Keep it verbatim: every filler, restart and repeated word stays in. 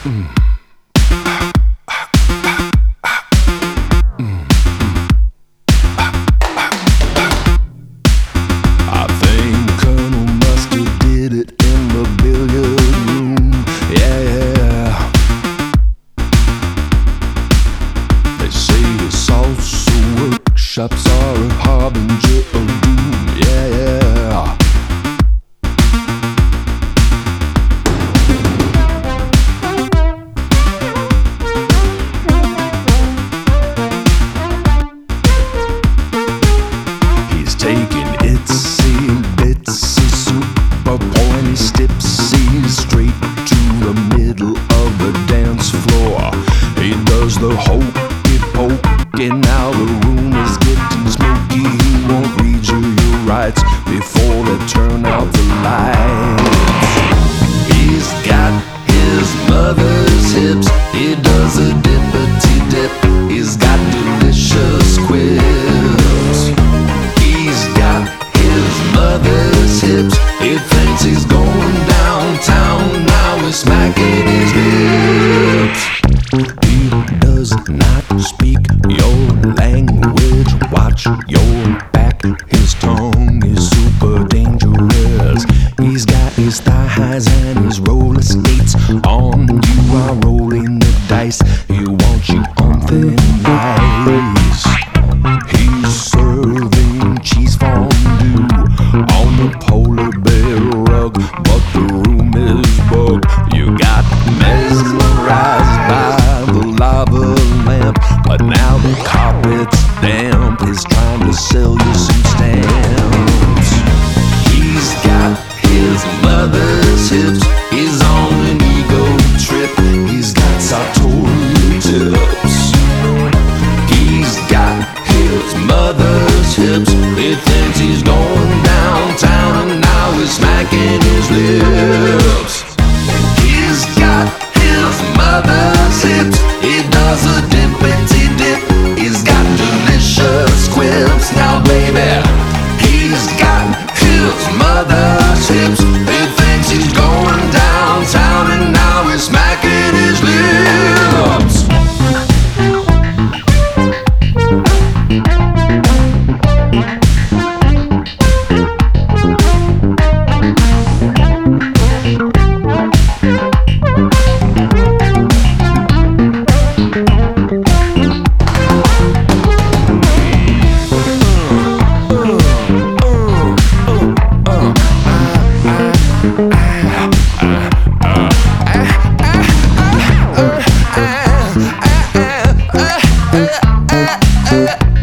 I think Colonel Mustard did it in the billiard room. Yeah, they say the salsa workshops are a harbinger of doom. Yeah, he's taking itsy bitsy super pointy stipsy straight to the middle of the dance floor. He does the hokey pokey, now the room is getting smoky. He won't read you your rights before they turn out the lights. He's got his mother's hips, he does a dippity dip. He's got delicious quips. He's got his mother's hips, he thinks he's going downtown, now he's smacking his lips. He does not speak your language, watch your back, his tongue is super dangerous. He's got his thigh highs and his roller skates on, you are rolling the dice, he wants you on thin ice. He's serving cheese fondue on the polar bear rug, but the room is bugged. You got mesmerized by the lava lamp, but now the carpet's damp. He's trying to sell you some stamps. He's got his mother's hips, he's on an ego trip. He's got sartorial tips. He's got his mother's hips, he thinks he's going downtown, and now he's smacking his lips. He's got his mother's hips, he does a dippity dip. He's got delicious quips, now baby, he's got his mother's hips, he thinks he's going downtown, and now he's smacking his lips. Uh, uh, uh, uh, uh, uh, uh, uh.